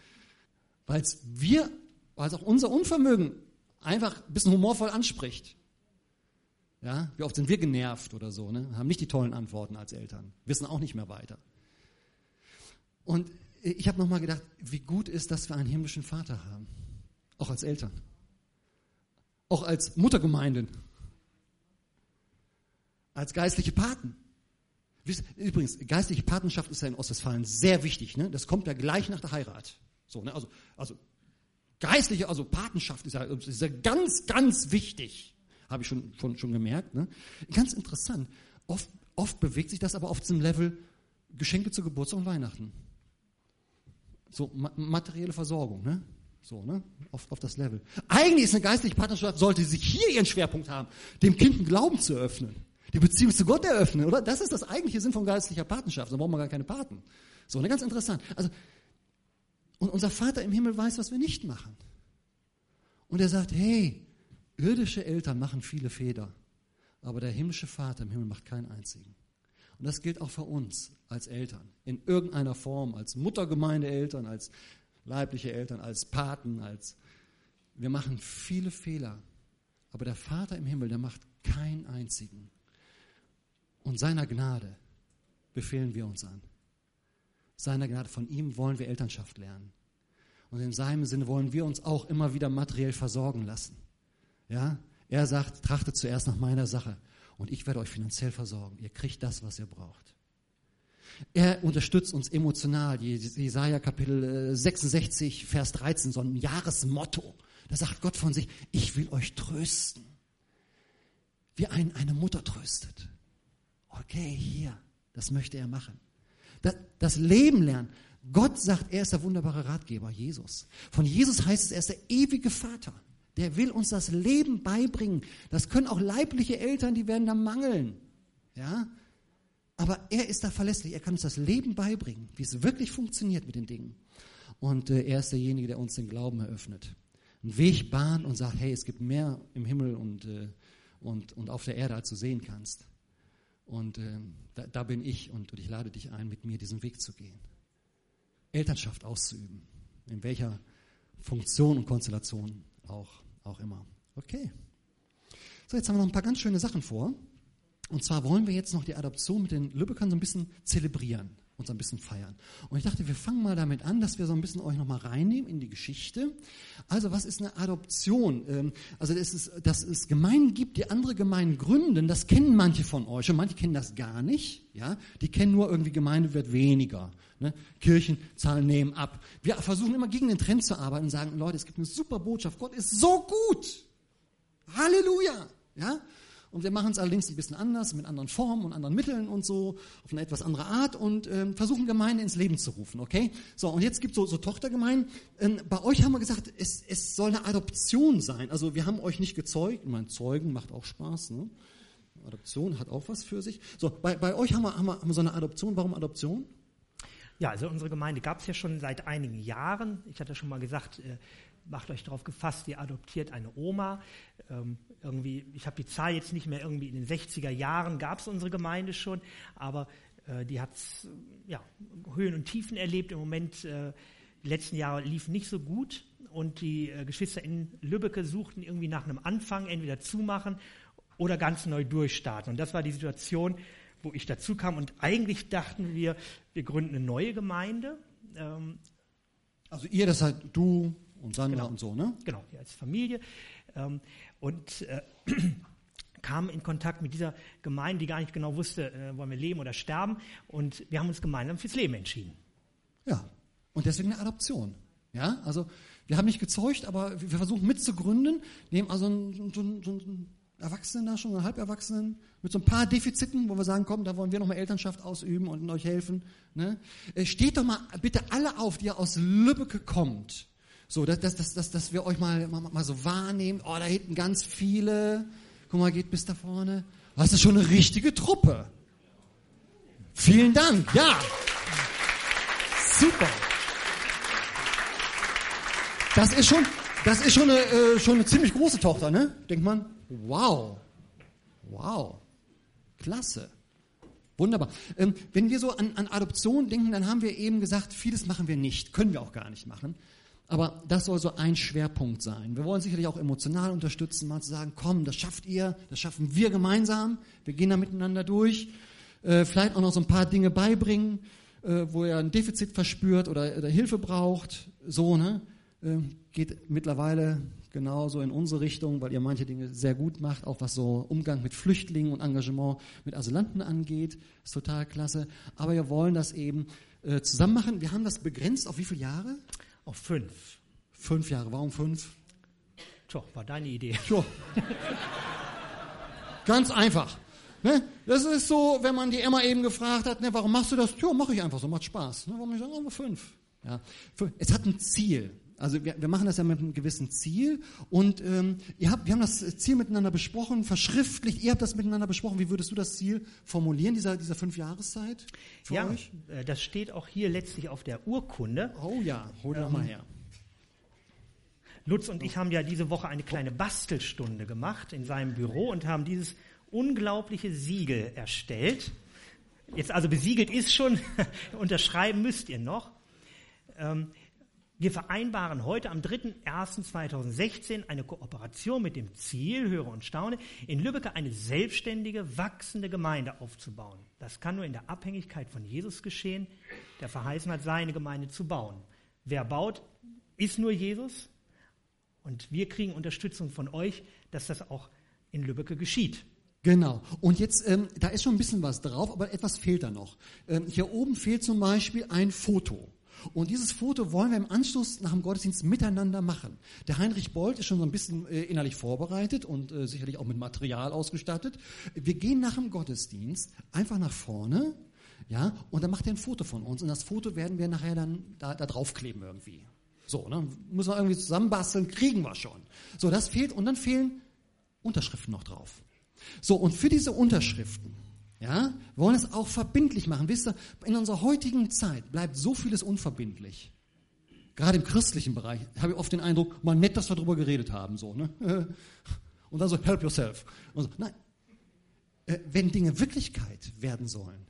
es auch unser Unvermögen einfach ein bisschen humorvoll anspricht. Ja? Wie oft sind wir genervt oder so, ne? Haben nicht die tollen Antworten als Eltern, wissen auch nicht mehr weiter. Und ich habe nochmal gedacht, wie gut ist, dass wir einen himmlischen Vater haben. Auch als Eltern. Auch als Muttergemeinden. Als geistliche Paten. Übrigens, geistliche Patenschaft ist ja in Ostwestfalen sehr wichtig. Ne? Das kommt ja gleich nach der Heirat. So, ne? Also geistliche, also Patenschaft ist ja ganz, ganz wichtig. Habe ich schon gemerkt. Ne? Ganz interessant. Oft bewegt sich das aber auf diesem Level Geschenke zu Geburtstag und Weihnachten. So materielle Versorgung, ne? So, ne? Auf das Level. Eigentlich ist eine geistliche Partnerschaft, sollte sich hier ihren Schwerpunkt haben, dem Kind einen Glauben zu eröffnen, die Beziehung zu Gott eröffnen, oder? Das ist das eigentliche Sinn von geistlicher Partnerschaft. Da brauchen wir gar keine Paten. So, ne? Ganz interessant. Also, und unser Vater im Himmel weiß, was wir nicht machen. Und er sagt, hey, irdische Eltern machen viele Fehler, aber der himmlische Vater im Himmel macht keinen einzigen. Und das gilt auch für uns als Eltern, in irgendeiner Form, als Muttergemeindeeltern, als leibliche Eltern, als Paten, wir machen viele Fehler, aber der Vater im Himmel, der macht keinen einzigen. Und seiner Gnade befehlen wir uns an. Seiner Gnade, von ihm wollen wir Elternschaft lernen. Und in seinem Sinne wollen wir uns auch immer wieder materiell versorgen lassen. Ja? Er sagt, trachtet zuerst nach meiner Sache. Und ich werde euch finanziell versorgen. Ihr kriegt das, was ihr braucht. Er unterstützt uns emotional. Jesaja Kapitel 66, Vers 13, so ein Jahresmotto. Da sagt Gott von sich, ich will euch trösten. Wie eine Mutter tröstet. Okay, hier, das möchte er machen. Das Leben lernen. Gott sagt, er ist der wunderbare Ratgeber, Jesus. Von Jesus heißt es, er ist der ewige Vater. Der will uns das Leben beibringen. Das können auch leibliche Eltern, die werden da mangeln. Ja? Aber er ist da verlässlich. Er kann uns das Leben beibringen, wie es wirklich funktioniert mit den Dingen. Und er ist derjenige, der uns den Glauben eröffnet. Einen Weg bahnt und sagt, hey, es gibt mehr im Himmel und auf der Erde, als du sehen kannst. Und da bin ich und ich lade dich ein, mit mir diesen Weg zu gehen. Elternschaft auszuüben. In welcher Funktion und Konstellation auch immer. Okay. So, jetzt haben wir noch ein paar ganz schöne Sachen vor. Und zwar wollen wir jetzt noch die Adoption mit den Lübeckern so ein bisschen zelebrieren und so ein bisschen feiern. Und ich dachte, wir fangen mal damit an, dass wir so ein bisschen euch nochmal reinnehmen in die Geschichte. Also was ist eine Adoption? Also dass es Gemeinden gibt, die andere Gemeinden gründen, das kennen manche von euch und manche kennen das gar nicht. Ja? Die kennen nur irgendwie, Gemeinde wird weniger. Ne? Kirchenzahlen nehmen ab. Wir versuchen immer gegen den Trend zu arbeiten und sagen, Leute, es gibt eine super Botschaft, Gott ist so gut. Halleluja! Ja? Und wir machen es allerdings ein bisschen anders, mit anderen Formen und anderen Mitteln und so, auf eine etwas andere Art und versuchen Gemeinden ins Leben zu rufen, okay? So, und jetzt gibt es so Tochtergemeinden. Bei euch haben wir gesagt, es soll eine Adoption sein. Also wir haben euch nicht gezeugt. Ich meine, Zeugen macht auch Spaß, ne? Adoption hat auch was für sich. So, bei euch haben wir so eine Adoption. Warum Adoption? Ja, also unsere Gemeinde gab es ja schon seit einigen Jahren. Ich hatte schon mal gesagt, macht euch darauf gefasst, ihr adoptiert eine Oma. Ich habe die Zahl jetzt nicht mehr, irgendwie in den 60er Jahren gab es unsere Gemeinde schon, aber die hat Höhen und Tiefen erlebt. Im Moment, die letzten Jahre liefen nicht so gut und die Geschwister in Lübbecke suchten irgendwie nach einem Anfang, entweder zumachen oder ganz neu durchstarten. Und das war die Situation, wo ich dazu kam. Und eigentlich dachten wir gründen eine neue Gemeinde. Also ihr, das seid du und Sandra genau. Und so, ne? Genau, wir als Familie. Und kamen in Kontakt mit dieser Gemeinde, die gar nicht genau wusste, wollen wir leben oder sterben. Und wir haben uns gemeinsam fürs Leben entschieden. Ja, und deswegen eine Adoption. Ja, also wir haben nicht gezeugt, aber wir versuchen mitzugründen, nehmen also einen Erwachsenen da schon, einen Halberwachsenen, mit so ein paar Defiziten, wo wir sagen, komm, da wollen wir nochmal Elternschaft ausüben und euch helfen. Ne? Steht doch mal bitte alle auf, die ihr aus Lübbecke kommt. So, dass wir euch mal so wahrnehmen. Oh, da hinten ganz viele. Guck mal, geht bis da vorne. Das ist schon eine richtige Truppe. Vielen Dank. Ja. Super. Das ist schon eine ziemlich große Tochter, ne? Denkt man, wow. Klasse. Wunderbar. Wenn wir so an Adoption denken, dann haben wir eben gesagt, vieles machen wir nicht. Können wir auch gar nicht machen. Aber das soll so ein Schwerpunkt sein. Wir wollen sicherlich auch emotional unterstützen, mal zu sagen, komm, das schafft ihr, das schaffen wir gemeinsam. Wir gehen da miteinander durch. Vielleicht auch noch so ein paar Dinge beibringen, wo ihr ein Defizit verspürt oder Hilfe braucht. So, ne? Geht mittlerweile genauso in unsere Richtung, weil ihr manche Dinge sehr gut macht, auch was so Umgang mit Flüchtlingen und Engagement mit Asylanten angeht. Ist total klasse. Aber wir wollen das eben zusammen machen. Wir haben das begrenzt auf wie viele Jahre? Auf 5. 5 Jahre. Warum 5? Tja, war deine Idee. Tja. Ganz einfach. Ne? Das ist so, wenn man die Emma eben gefragt hat, ne, warum machst du das? Tja, mache ich einfach so, macht Spaß. Ne, warum nicht sagen, 5? Ja. Es hat ein Ziel. Also wir machen das ja mit einem gewissen Ziel und wir haben das Ziel miteinander besprochen, verschriftlicht. Ihr habt das miteinander besprochen. Wie würdest du das Ziel formulieren, dieser 5 Jahreszeit für euch? Das steht auch hier letztlich auf der Urkunde. Oh ja, hol doch mal her. Lutz und ich haben ja diese Woche eine kleine Bastelstunde gemacht in seinem Büro und haben dieses unglaubliche Siegel erstellt. Jetzt also besiegelt ist schon, unterschreiben müsst ihr noch. Wir vereinbaren heute am 3.1.2016 eine Kooperation mit dem Ziel, höre und staune, in Lübbecke eine selbstständige, wachsende Gemeinde aufzubauen. Das kann nur in der Abhängigkeit von Jesus geschehen, der verheißen hat, seine Gemeinde zu bauen. Wer baut, ist nur Jesus und wir kriegen Unterstützung von euch, dass das auch in Lübbecke geschieht. Genau. Und jetzt, da ist schon ein bisschen was drauf, aber etwas fehlt da noch. Hier oben fehlt zum Beispiel ein Foto. Und dieses Foto wollen wir im Anschluss nach dem Gottesdienst miteinander machen. Der Heinrich Bold ist schon so ein bisschen innerlich vorbereitet und sicherlich auch mit Material ausgestattet. Wir gehen nach dem Gottesdienst einfach nach vorne, ja, und dann macht er ein Foto von uns. Und das Foto werden wir nachher dann da draufkleben irgendwie. So, ne, müssen wir irgendwie zusammenbasteln, kriegen wir schon. So, das fehlt und dann fehlen Unterschriften noch drauf. So, und für diese Unterschriften, ja, wir wollen es auch verbindlich machen. Wisst ihr, in unserer heutigen Zeit bleibt so vieles unverbindlich. Gerade im christlichen Bereich habe ich oft den Eindruck, mal nett, dass wir darüber geredet haben. So, ne? Und dann so, help yourself. Und so, nein, wenn Dinge Wirklichkeit werden sollen,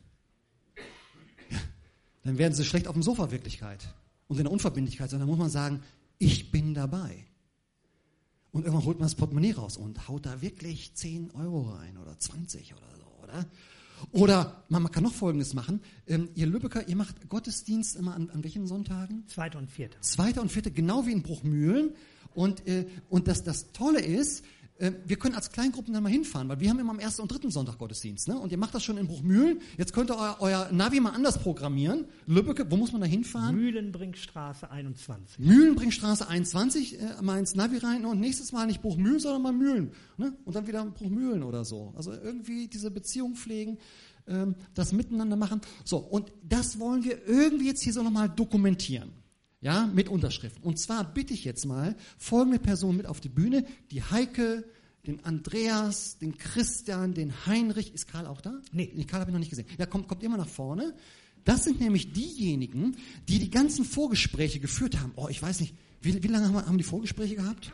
ja, dann werden sie schlecht auf dem Sofa Wirklichkeit. Und in der Unverbindlichkeit, sondern muss man sagen, ich bin dabei. Und irgendwann holt man das Portemonnaie raus und haut da wirklich 10 Euro rein oder 20 oder so. oder? Oder man kann noch Folgendes machen. Ihr Lübecker, ihr macht Gottesdienst immer an welchen Sonntagen? 2. und 4. 2. und 4., genau wie in Bruchmühlen. Und das Tolle ist, wir können als Kleingruppen dann mal hinfahren, weil wir haben immer am 1. und 3. Sonntag Gottesdienst. Ne? Und ihr macht das schon in Bruchmühlen. Jetzt könnt ihr euer Navi mal anders programmieren. Lübbecke, wo muss man da hinfahren? Mühlenbrinkstraße 21. Mühlenbrinkstraße 21, mal ins Navi rein und nächstes Mal nicht Bruchmühlen, sondern mal Mühlen. Ne? Und dann wieder Bruchmühlen oder so. Also irgendwie diese Beziehung pflegen, das miteinander machen. So, und das wollen wir irgendwie jetzt hier so nochmal dokumentieren. Ja, mit Unterschriften. Und zwar bitte ich jetzt mal folgende Personen mit auf die Bühne. Die Heike, den Andreas, den Christian, den Heinrich. Ist Karl auch da? Nee. Karl habe ich noch nicht gesehen. Ja, kommt immer nach vorne. Das sind nämlich diejenigen, die die ganzen Vorgespräche geführt haben. Oh, ich weiß nicht, wie lange haben die Vorgespräche gehabt?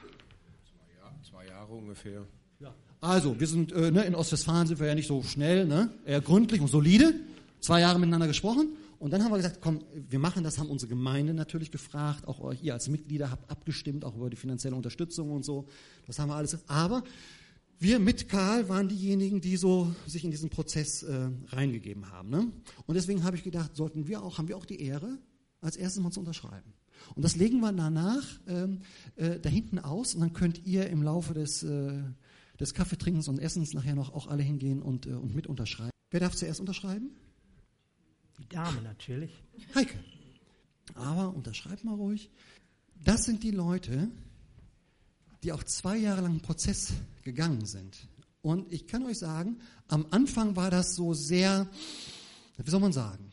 2 Jahre ungefähr. Ja. Also, wir sind, in Ostwestfalen sind wir ja nicht so schnell, ne? Eher gründlich und solide. 2 Jahre miteinander gesprochen. Und dann haben wir gesagt, komm, wir machen das, haben unsere Gemeinde natürlich gefragt, auch ihr als Mitglieder habt abgestimmt, auch über die finanzielle Unterstützung und so. Das haben wir alles. Aber wir mit Karl waren diejenigen, die so sich in diesen Prozess reingegeben haben. Ne? Und deswegen habe ich gedacht, haben wir auch die Ehre, als erstes mal zu unterschreiben. Und das legen wir danach da hinten aus und dann könnt ihr im Laufe des Kaffeetrinkens und Essens nachher noch auch alle hingehen und mit unterschreiben. Wer darf zuerst unterschreiben? Die Dame natürlich. Heike. Aber unterschreib mal ruhig. Das sind die Leute, die auch 2 Jahre lang einen Prozess gegangen sind. Und ich kann euch sagen, am Anfang war das so sehr, wie soll man sagen,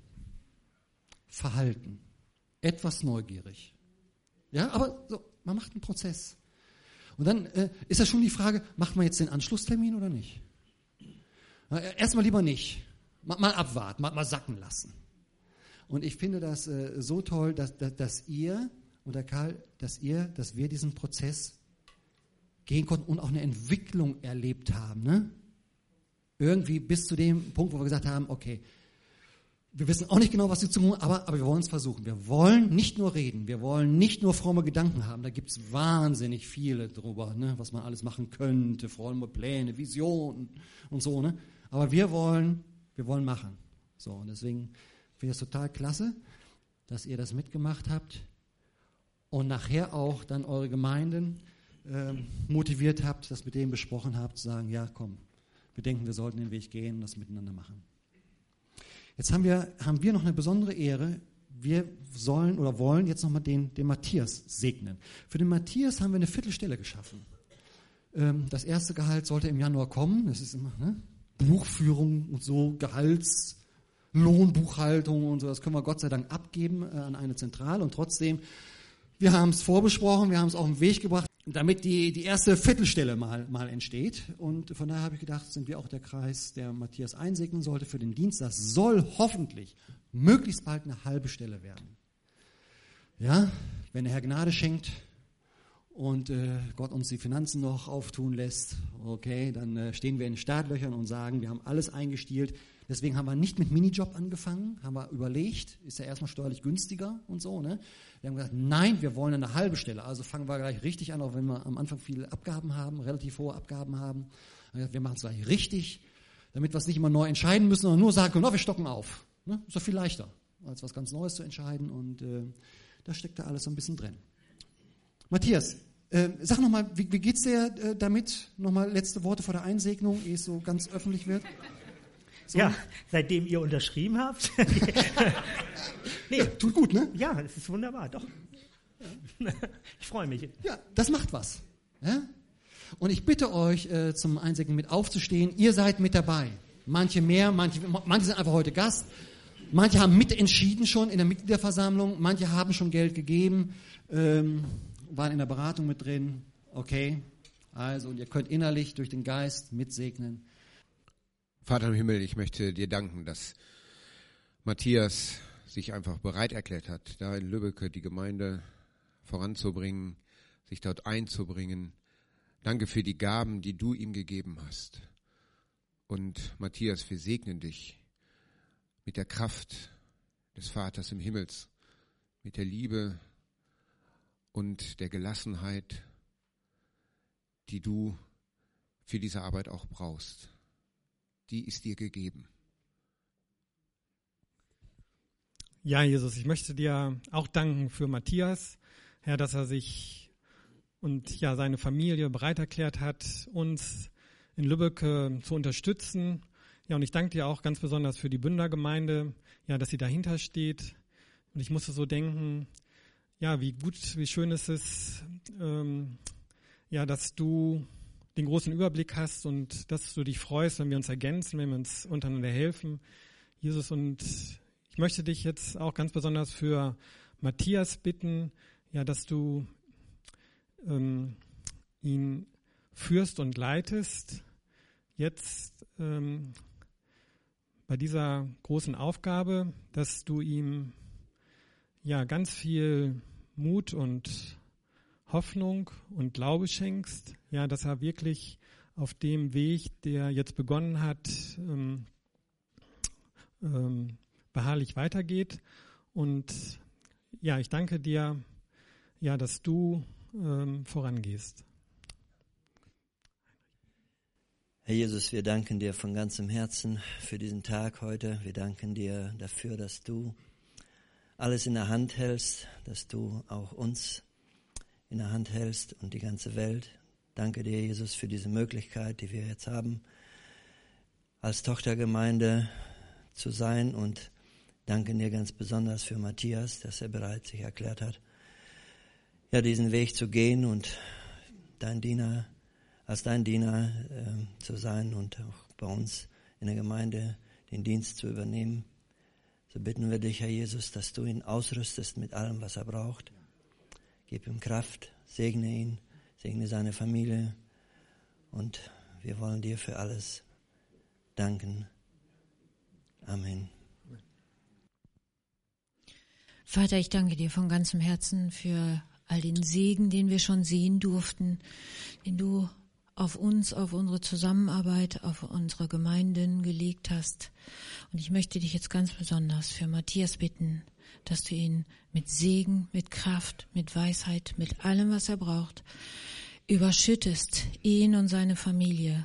verhalten, etwas neugierig. Ja, aber so, man macht einen Prozess. Und dann ist das schon die Frage, macht man jetzt den Anschlusstermin oder nicht? Erstmal lieber nicht. Mal abwarten, mal sacken lassen. Und ich finde das so toll, dass ihr, oder Karl, dass wir diesen Prozess gehen konnten und auch eine Entwicklung erlebt haben. Ne? Irgendwie bis zu dem Punkt, wo wir gesagt haben, okay, wir wissen auch nicht genau, was die Zukunft, aber wir wollen es versuchen. Wir wollen nicht nur reden, wir wollen nicht nur fromme Gedanken haben. Da gibt es wahnsinnig viele drüber, ne? Was man alles machen könnte, fromme Pläne, Visionen und so. Ne? Aber wir wollen machen. So, und deswegen finde ich es total klasse, dass ihr das mitgemacht habt und nachher auch dann eure Gemeinden motiviert habt, das mit denen besprochen habt, zu sagen, ja komm, wir denken, wir sollten den Weg gehen und das miteinander machen. Jetzt haben wir noch eine besondere Ehre. Wir sollen oder wollen jetzt nochmal den Matthias segnen. Für den Matthias haben wir eine Viertelstelle geschaffen. Das erste Gehalt sollte im Januar kommen. Das ist immer, ne? Buchführung und so, Lohnbuchhaltung und so, das können wir Gott sei Dank abgeben an eine Zentrale und trotzdem, wir haben es vorbesprochen, wir haben es auf den Weg gebracht, damit die erste Viertelstelle mal entsteht und von daher habe ich gedacht, sind wir auch der Kreis, der Matthias einsegnen sollte für den Dienst. Das soll hoffentlich möglichst bald eine halbe Stelle werden. Ja, wenn der Herr Gnade schenkt und Gott uns die Finanzen noch auftun lässt, okay, dann stehen wir in den Startlöchern und sagen, wir haben alles eingestielt. Deswegen haben wir nicht mit Minijob angefangen, haben wir überlegt, ist ja erstmal steuerlich günstiger und so. Ne? Wir haben gesagt, nein, wir wollen eine halbe Stelle. Also fangen wir gleich richtig an, auch wenn wir am Anfang viele Abgaben haben, relativ hohe Abgaben haben. Wir machen es gleich richtig, damit wir es nicht immer neu entscheiden müssen, sondern nur sagen können, wir stocken auf. Ne? Ist doch viel leichter, als was ganz Neues zu entscheiden und da steckt da alles so ein bisschen drin. Matthias, sag nochmal, wie geht's dir damit? Nochmal letzte Worte vor der Einsegnung, ehe es so ganz öffentlich wird. So. Ja, seitdem ihr unterschrieben habt. Nee. Tut gut, ne? Ja, es ist wunderbar, doch. Ich freue mich. Ja, das macht was. Ja? Und ich bitte euch, zum Einsegnen mit aufzustehen. Ihr seid mit dabei. Manche mehr, manche sind einfach heute Gast. Manche haben mitentschieden schon in der Mitgliederversammlung. Manche haben schon Geld gegeben, waren in der Beratung mit drin. Okay, also und ihr könnt innerlich durch den Geist mitsegnen. Vater im Himmel, ich möchte dir danken, dass Matthias sich einfach bereit erklärt hat, da in Lübbecke die Gemeinde voranzubringen, sich dort einzubringen. Danke für die Gaben, die du ihm gegeben hast. Und Matthias, wir segnen dich mit der Kraft des Vaters im Himmels, mit der Liebe und der Gelassenheit, die du für diese Arbeit auch brauchst. die ist dir gegeben. Ja, Jesus, ich möchte dir auch danken für Matthias, Herr, dass er sich und ja seine Familie bereit erklärt hat, uns in Lübeck zu unterstützen. Ja, und ich danke dir auch ganz besonders für die Bündergemeinde, ja, dass sie dahinter steht. Und ich musste so denken, ja, wie gut, wie schön ist es, ja, dass du den großen Überblick hast und dass du dich freust, wenn wir uns ergänzen, wenn wir uns untereinander helfen. Jesus, und ich möchte dich jetzt auch ganz besonders für Matthias bitten, ja, dass du ihn führst und leitest, jetzt bei dieser großen Aufgabe, dass du ihm ja ganz viel Mut und Hoffnung und Glaube schenkst, ja, dass er wirklich auf dem Weg, der jetzt begonnen hat, beharrlich weitergeht. Und ja, ich danke dir, ja, dass du vorangehst. Herr Jesus, wir danken dir von ganzem Herzen für diesen Tag heute. Wir danken dir dafür, dass du alles in der Hand hältst, dass du auch uns in der Hand hältst und die ganze Welt. Danke dir, Jesus, für diese Möglichkeit, die wir jetzt haben, als Tochtergemeinde zu sein, und danke dir ganz besonders für Matthias, dass er bereit sich erklärt hat, ja, diesen Weg zu gehen und als dein Diener zu sein und auch bei uns in der Gemeinde den Dienst zu übernehmen. So bitten wir dich, Herr Jesus, dass du ihn ausrüstest mit allem, was er braucht. Gib ihm Kraft, segne ihn, segne seine Familie, und wir wollen dir für alles danken. Amen. Vater, ich danke dir von ganzem Herzen für all den Segen, den wir schon sehen durften, den du auf uns, auf unsere Zusammenarbeit, auf unsere Gemeinden gelegt hast. Und ich möchte dich jetzt ganz besonders für Matthias bitten, dass du ihn mit Segen, mit Kraft, mit Weisheit, mit allem, was er braucht, überschüttest, ihn und seine Familie.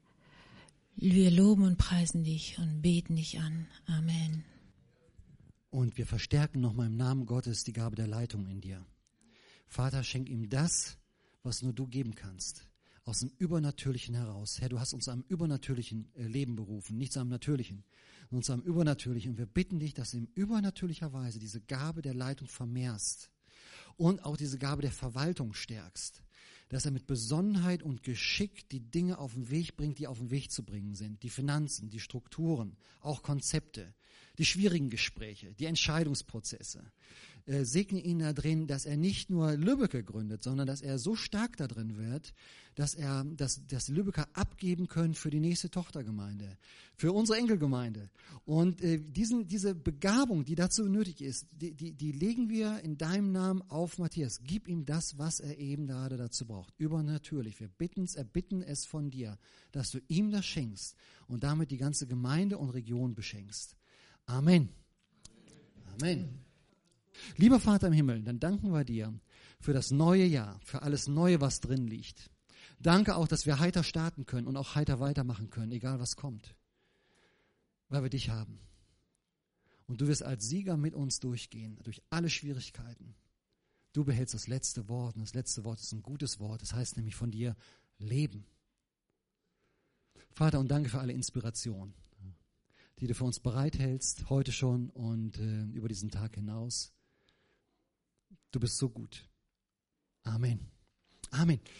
Wir loben und preisen dich und beten dich an. Amen. Und wir verstärken nochmal im Namen Gottes die Gabe der Leitung in dir. Vater, schenk ihm das, was nur du geben kannst. Aus dem Übernatürlichen heraus. Herr, du hast uns zu einem übernatürlichen Leben berufen, nicht zu einem natürlichen, sondern zu einem übernatürlichen. Und wir bitten dich, dass du in übernatürlicher Weise diese Gabe der Leitung vermehrst und auch diese Gabe der Verwaltung stärkst. Dass er mit Besonnenheit und Geschick die Dinge auf den Weg bringt, die auf den Weg zu bringen sind. Die Finanzen, die Strukturen, auch Konzepte, die schwierigen Gespräche, die Entscheidungsprozesse. Segne ihn da drin, dass er nicht nur Lübbecke gründet, sondern dass er so stark da drin wird, dass die Lübecker abgeben können für die nächste Tochtergemeinde, für unsere Enkelgemeinde. Und diese Begabung, die dazu nötig ist, die legen wir in deinem Namen auf Matthias. Gib ihm das, was er eben gerade dazu braucht. Übernatürlich. Wir erbitten es von dir, dass du ihm das schenkst und damit die ganze Gemeinde und Region beschenkst. Amen. Amen. Lieber Vater im Himmel, dann danken wir dir für das neue Jahr, für alles Neue, was drin liegt. Danke auch, dass wir heiter starten können und auch heiter weitermachen können, egal was kommt, weil wir dich haben. Und du wirst als Sieger mit uns durchgehen, durch alle Schwierigkeiten. Du behältst das letzte Wort, und das letzte Wort ist ein gutes Wort, das heißt nämlich von dir Leben. Vater, und danke für alle Inspiration, die du für uns bereithältst, heute schon und über diesen Tag hinaus. Du bist so gut. Amen. Amen.